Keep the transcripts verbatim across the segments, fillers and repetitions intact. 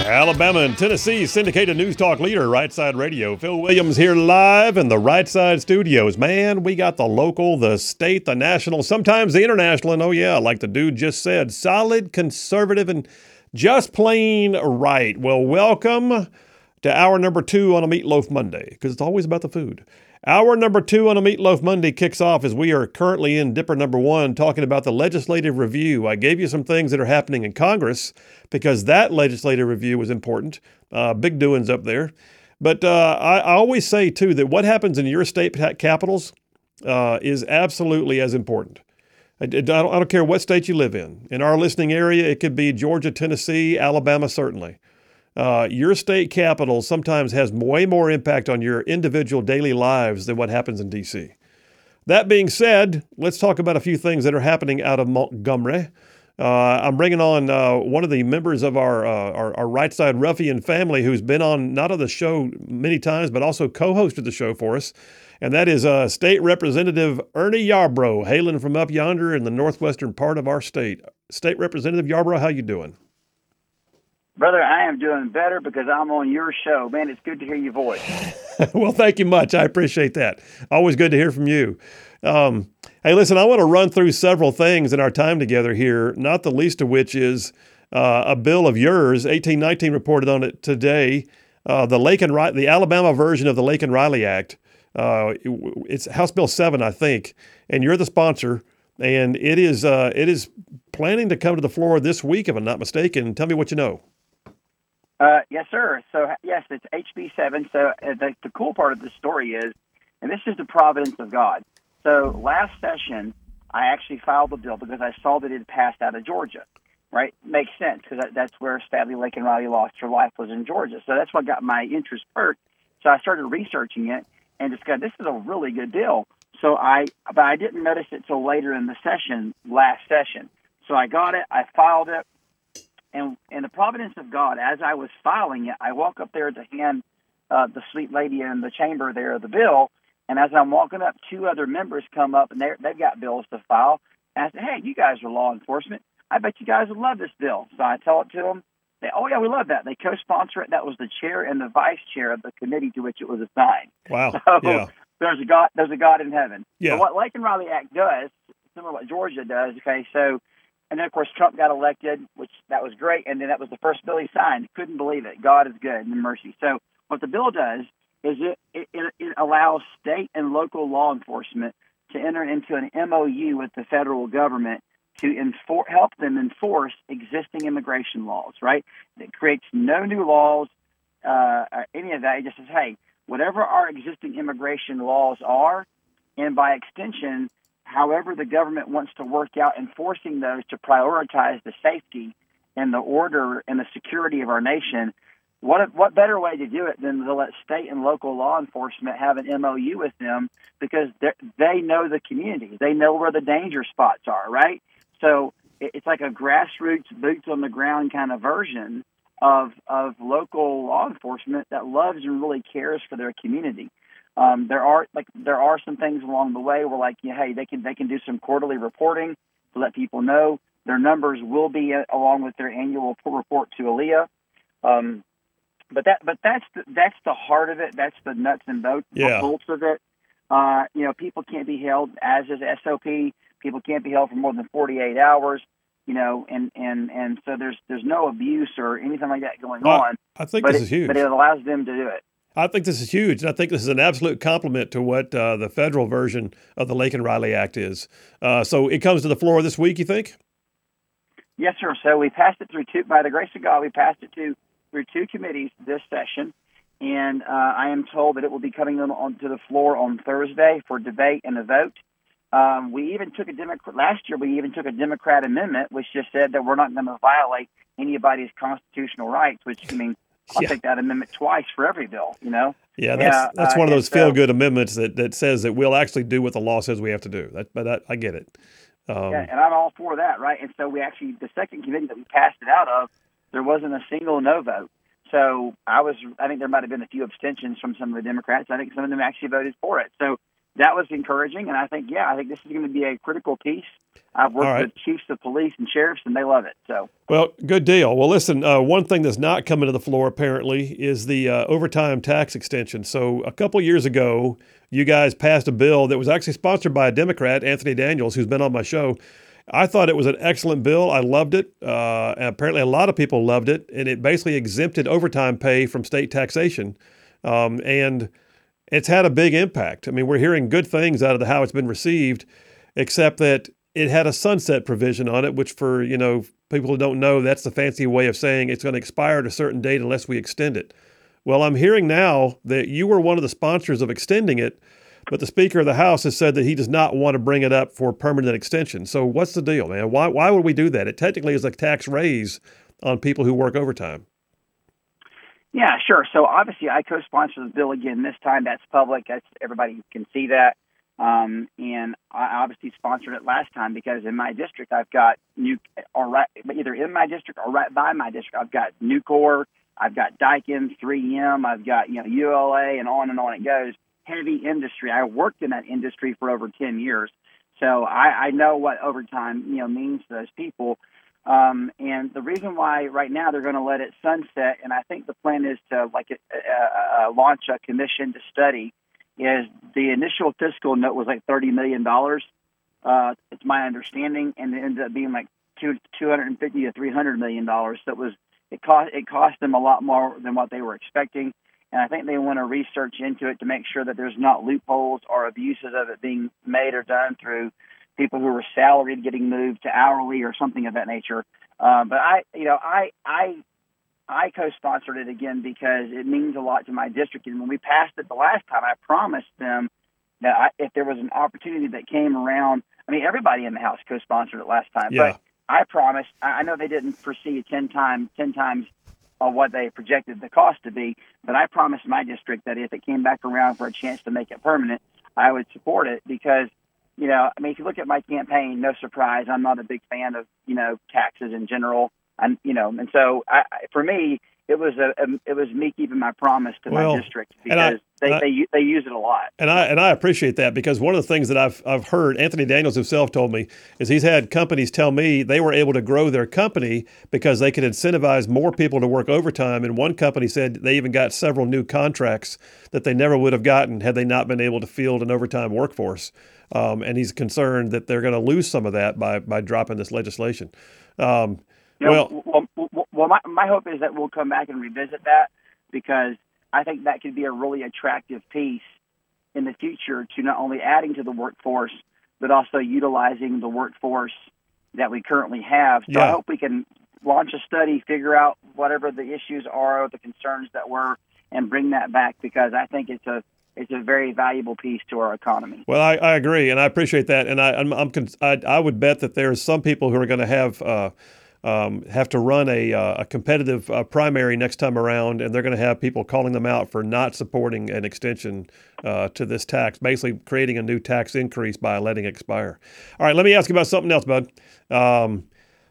Alabama and Tennessee syndicated news talk leader, Right Side Radio. Phil Williams here live in the Right Side studios. Man, we got the local, the state, the national, sometimes the international, and oh yeah, like the dude just said, solid, conservative, and just plain right. Well, welcome to hour number two on a Meatloaf Monday, because it's always about the food. Hour number two on a Meatloaf Monday kicks off as we are currently in Dipper number one, talking about the legislative review. I gave you some things that are happening in Congress because that legislative review was important. Uh, big doings up there. But uh, I, I always say, too, that what happens in your state capitals uh, is absolutely as important. I, I, don't, I don't care what state you live in. In our listening area, it could be Georgia, Tennessee, Alabama, certainly. Uh, your state capital sometimes has way more impact on your individual daily lives than what happens in D C. That being said, let's talk about a few things that are happening out of Montgomery. Uh, I'm bringing on uh, one of the members of our, uh, our our Right Side Ruffian family who's been on not on the show many times, but also co-hosted the show for us, and that is uh, State Representative Ernie Yarbrough, hailing from up yonder in the northwestern part of our state. State Representative Yarbrough, how you doing? Brother, I am doing better because I'm on your show. Man, it's good to hear your voice. Well, thank you much. I appreciate that. Always good to hear from you. Um, hey, listen, I want to run through several things in our time together here, not the least of which is uh, a bill of yours. eighteen nineteen reported on it today. Uh, the Lake and Ri- the Alabama version of the Lake and Riley Act. Uh, it, it's House Bill seven, I think, and you're the sponsor. And it is uh, it is planning to come to the floor this week, if I'm not mistaken. Tell me what you know. Uh, yes, sir. So, yes, it's H B seven. So uh, the, the cool part of the story is, and this is the providence of God. So last session, I actually filed the bill because I saw that it passed out of Georgia, right? Makes sense because that, that's where sadly Lake and Riley lost her life, was in Georgia. So that's what got my interest perked. So I started researching it and discovered this is a really good bill. So I, but I didn't notice it till later in the session, last session. So I got it, I filed it. And in the providence of God, as I was filing it, I walk up there to hand uh, the sweet lady in the chamber there the bill. And as I'm walking up, two other members come up, and they've got bills to file. And I said, hey, you guys are law enforcement. I bet you guys would love this bill. So I tell it to them. They, oh, yeah, we love that. They co-sponsor it. That was the chair and the vice chair of the committee to which it was assigned. Wow. So yeah. there's a God, there's a God in heaven. Yeah. So what Lake and Riley Act does, similar to what Georgia does, okay, so and then, of course, Trump got elected, which that was great. And then that was the first bill he signed. Couldn't believe it. God is good and mercy. So what the bill does is it, it, it allows state and local law enforcement to enter into an M O U with the federal government to enfor- help them enforce existing immigration laws, right? It creates no new laws, uh, or any of that. It just says, hey, whatever our existing immigration laws are, and by extension, however the government wants to work out enforcing those to prioritize the safety and the order and the security of our nation, what what better way to do it than to let state and local law enforcement have an M O U with them because they know the community. They know where the danger spots are, right? So it's like a grassroots, boots-on-the-ground kind of version of of local law enforcement that loves and really cares for their community. Um, there are like there are some things along the way where like yeah, hey they can they can do some quarterly reporting to let people know their numbers will be uh, along with their annual report to A L E A. Um, but that but that's the, that's the heart of it. That's the nuts and bolts, yeah. bolts of it. Uh, you know, people can't be held as is S O P. People can't be held for more than forty-eight hours. You know, and, and, and so there's there's no abuse or anything like that going well, on. I think but this it, is huge. But it allows them to do it. I think this is huge, and I think this is an absolute compliment to what uh, the federal version of the Lake and Riley Act is. Uh, so it comes to the floor this week, you think? Yes, sir. So we passed it through two, by the grace of God, we passed it to, through two committees this session, and uh, I am told that it will be coming on to the floor on Thursday for debate and a vote. Um, we even took a Democrat, last year we even took a Democrat amendment, which just said that we're not going to violate anybody's constitutional rights, which, I mean, I'll yeah. take that amendment twice for every bill, you know? Yeah, that's yeah, that's uh, one of those so, feel-good amendments that, that says that we'll actually do what the law says we have to do. That, but that, I get it. Um, yeah, and I'm all for that, right? And so we actually, the second committee that we passed it out of, there wasn't a single no vote. So I was, I think there might have been a few abstentions from some of the Democrats. I think some of them actually voted for it. So that was encouraging. And I think, yeah, I think this is going to be a critical piece. I've worked right. with chiefs of police and sheriffs, and they love it. So, well, good deal. Well, listen, uh, one thing that's not coming to the floor apparently is the uh, overtime tax extension. So a couple years ago, you guys passed a bill that was actually sponsored by a Democrat, Anthony Daniels, who's been on my show. I thought it was an excellent bill. I loved it. Uh, and apparently, a lot of people loved it, and it basically exempted overtime pay from state taxation, um, and it's had a big impact. I mean, we're hearing good things out of the how it's been received, except that it had a sunset provision on it, which for, you know, people who don't know, that's the fancy way of saying it's going to expire at a certain date unless we extend it. Well, I'm hearing now that you were one of the sponsors of extending it, but the Speaker of the House has said that he does not want to bring it up for permanent extension. So what's the deal, man? Why why would we do that? It technically is a tax raise on people who work overtime. Yeah, sure. So obviously I co-sponsored the bill again this time. That's public. That's, everybody can see that. Um, and I obviously sponsored it last time because in my district I've got new, or right, either in my district or right by my district, I've got Nucor, I've got Daikin, three M, I've got, you know, U L A, and on and on it goes. Heavy industry. I worked in that industry for over ten years, so I, I know what overtime, you know, means to those people. Um, and the reason why right now they're going to let it sunset, and I think the plan is to like uh, uh, launch a commission to study, is the initial fiscal note was like thirty million dollars. Uh, it's my understanding, and it ended up being like two two hundred and fifty to three hundred million dollars. So it was it cost it cost them a lot more than what they were expecting. And I think they want to research into it to make sure that there's not loopholes or abuses of it being made or done through people who were salaried getting moved to hourly or something of that nature. Uh, but I, you know, I, I, I co-sponsored it again because it means a lot to my district. And when we passed it the last time, I promised them that I, if there was an opportunity that came around, I mean, everybody in the House co-sponsored it last time. Yeah. But I promised. I know they didn't foresee ten times, ten times. Of what they projected the cost to be, but I promised my district that if it came back around for a chance to make it permanent, I would support it because, you know, I mean, if you look at my campaign, no surprise, I'm not a big fan of, you know, taxes in general. And, you know, and so I, for me, it was a, a it was me keeping my promise to well, my district because I, they, I, they they use it a lot. And I and I appreciate that because one of the things that I've I've heard Anthony Daniels himself told me is he's had companies tell me they were able to grow their company because they could incentivize more people to work overtime. And one company said they even got several new contracts that they never would have gotten had they not been able to field an overtime workforce. Um, and he's concerned that they're going to lose some of that by by dropping this legislation. Um, You know, well, well, well my, my hope is that we'll come back and revisit that because I think that could be a really attractive piece in the future to not only adding to the workforce, but also utilizing the workforce that we currently have. So yeah. I hope we can launch a study, figure out whatever the issues are, the concerns that were, and bring that back because I think it's a it's a very valuable piece to our economy. Well, I, I agree, and I appreciate that. And I I'm, I'm I, I would bet that there's some people who are going to have. Uh, Um, have to run a, uh, a competitive uh, primary next time around, and they're going to have people calling them out for not supporting an extension uh, to this tax, basically creating a new tax increase by letting it expire. All right, let me ask you about something else, bud. Um,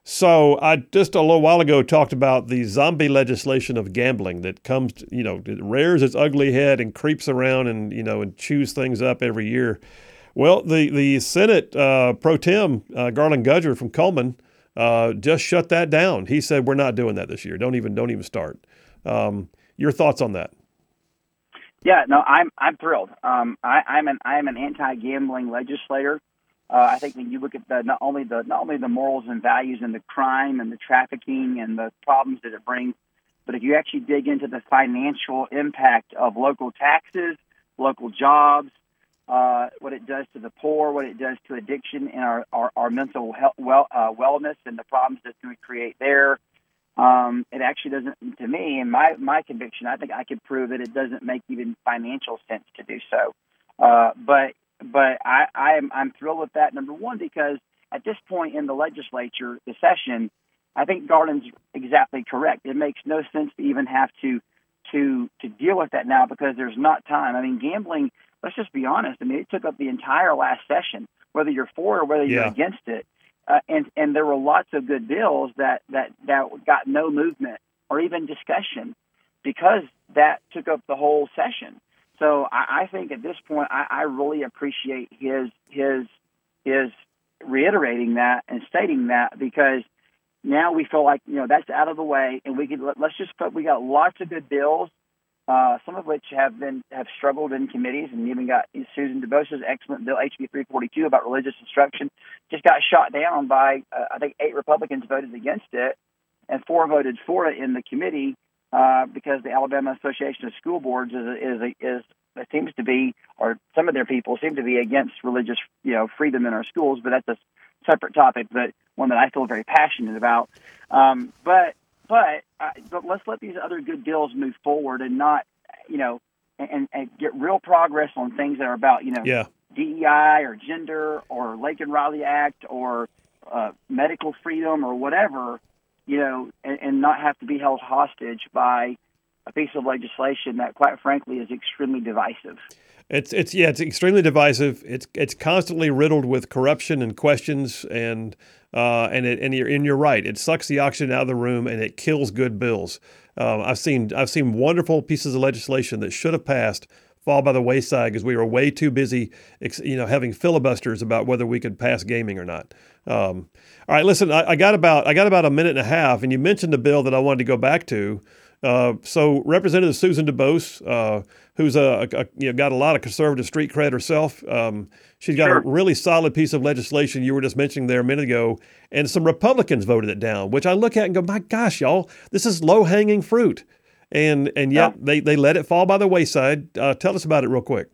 so I just a little while ago talked about the zombie legislation of gambling that comes, to, you know, it rears its ugly head and creeps around and, you know, and chews things up every year. Well, the, the Senate uh, pro tem, uh, Garland Gudger from Cullman, Uh, just shut that down. He said, we're not doing that this year. Don't even, don't even start. Um, your thoughts on that? Yeah, no, I'm, I'm thrilled. Um, I, I'm an, I'm an anti-gambling legislator. Uh, I think when you look at the, not only the, not only the morals and values and the crime and the trafficking and the problems that it brings, but if you actually dig into the financial impact of local taxes, local jobs, Uh, what it does to the poor, what it does to addiction and our, our, our mental health, well, uh, wellness and the problems that we create there. Um, it actually doesn't, to me, in my, my conviction, I think I could prove that it doesn't make even financial sense to do so. Uh, but but I, I'm, I'm thrilled with that, number one, because at this point in the legislature, the session, I think Garland's exactly correct. It makes no sense to even have to, to, to deal with that now because there's not time. I mean, gambling, let's just be honest. I mean, it took up the entire last session, whether you're for or whether you're yeah. against it. Uh, and, and there were lots of good bills that, that, that got no movement or even discussion because that took up the whole session. So I, I think at this point, I, I really appreciate his his his reiterating that and stating that, because now we feel like, you know, that's out of the way, and we could let's just put we got lots of good bills, uh, some of which have been have struggled in committees, and even got Susan DuBose's excellent bill H B three forty-two about religious instruction just got shot down by uh, I think eight Republicans voted against it, and four voted for it in the committee. Uh, because the Alabama Association of School Boards is is is it seems to be, or some of their people seem to be against religious, you know, freedom in our schools. But that's a separate topic, but one that I feel very passionate about. Um, but but uh, but let's let these other good bills move forward, and not, you know, and, and get real progress on things that are about, you know, yeah. D E I or gender or Lake and Riley Act or uh, medical freedom or whatever. You know, and, and not have to be held hostage by a piece of legislation that, quite frankly, is extremely divisive. It's it's yeah, it's extremely divisive. It's it's constantly riddled with corruption and questions, and uh, and it, and you're and you're right. It sucks the oxygen out of the room, and it kills good bills. Um, I've seen I've seen wonderful pieces of legislation that should have passed fall by the wayside because we were way too busy, you know, having filibusters about whether we could pass gaming or not. Um, all right, listen, I, I got about I got about a minute and a half, and you mentioned the bill that I wanted to go back to. Uh, so Representative Susan DuBose, uh, who's a, a you know got a lot of conservative street cred herself, um, she's got Sure. a really solid piece of legislation you were just mentioning there a minute ago, and some Republicans voted it down, which I look at and go, my gosh, y'all, this is low hanging fruit, and and yet Yeah. they they let it fall by the wayside. Uh, tell us about it real quick.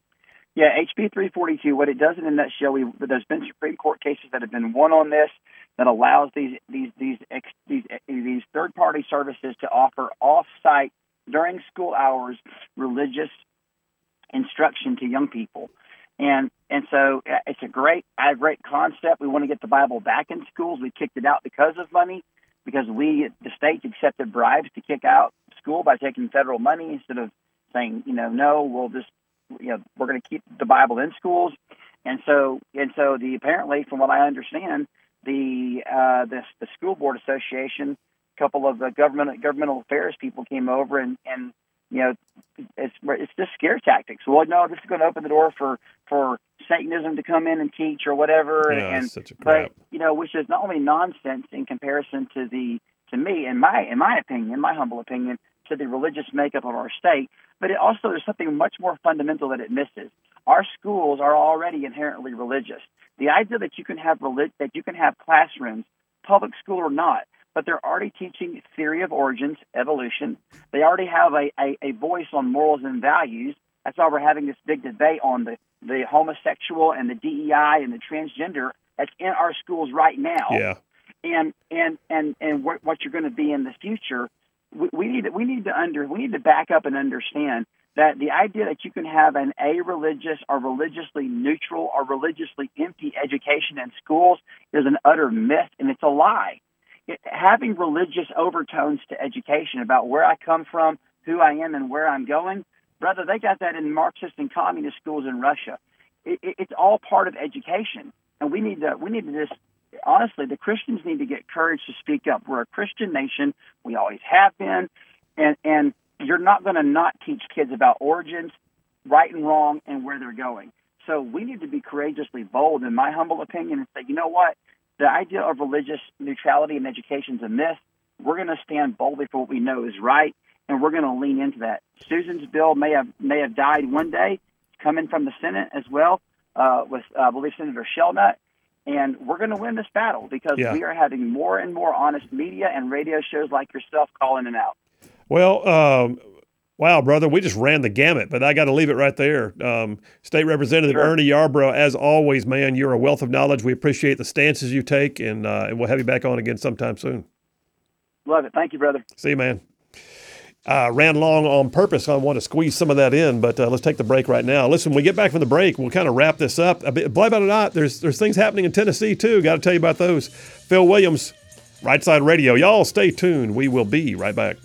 Yeah, H B three forty-two, what it does in a nutshell, we, there's been Supreme Court cases that have been won on this that allows these these these ex, these, these third-party services to offer off-site, during school hours, religious instruction to young people. And and so it's a great, a great concept. We want to get the Bible back in schools. We kicked it out because of money, because we, the states, accepted bribes to kick out school by taking federal money instead of saying, you know, no, we'll just, you know, we're going to keep the Bible in schools. And so, and so the, apparently, from what I understand, the, uh, the, the school board association, a couple of the government, governmental affairs people came over and, and, you know, it's, it's just scare tactics. Well, no, this is going to open the door for, for Satanism to come in and teach or whatever. Yeah, and, that's such a crap. But, you know, which is not only nonsense in comparison to the, to me, in my, in my opinion, in my humble opinion, to the religious makeup of our state, but it also, there's something much more fundamental that it misses. Our schools are already inherently religious. The idea that you can have relig- that you can have classrooms, public school or not, but they're already teaching theory of origins, evolution. They already have a, a, a voice on morals and values. That's why we're having this big debate on the, the homosexual and the D E I and the transgender that's in our schools right now. Yeah. And and and and what, what you're going to be in the future. We, we need to, we need to under we need to back up and understand that the idea that you can have an a-religious or religiously neutral or religiously empty education in schools is an utter myth, and it's a lie. It, having religious overtones to education about where I come from, who I am, and where I'm going, brother, they got that in Marxist and communist schools in Russia. It, it, it's all part of education, and we need to we need to just. Honestly, the Christians need to get courage to speak up. We're a Christian nation. We always have been. And, and you're not going to not teach kids about origins, right and wrong, and where they're going. So we need to be courageously bold, in my humble opinion, and say, you know what? The idea of religious neutrality in education is a myth. We're going to stand boldly for what we know is right, and we're going to lean into that. Susan's bill may have may have died one day. It's coming from the Senate as well, uh, with, uh, I believe, Senator Shelnut. And we're going to win this battle because yeah. we are having more and more honest media and radio shows like yourself calling it out. Well, um, wow, brother, we just ran the gamut, but I got to leave it right there. Um, State Representative Sure. Ernie Yarbrough, as always, man, you're a wealth of knowledge. We appreciate the stances you take, and, uh, and we'll have you back on again sometime soon. Love it. Thank you, brother. See you, man. Uh, ran long on purpose. I want to squeeze some of that in, but uh, let's take the break right now. Listen, when we get back from the break, we'll kind of wrap this up. Believe it or not, there's there's things happening in Tennessee too. Got to tell you about those. Phil Williams, Right Side Radio. Y'all stay tuned. We will be right back.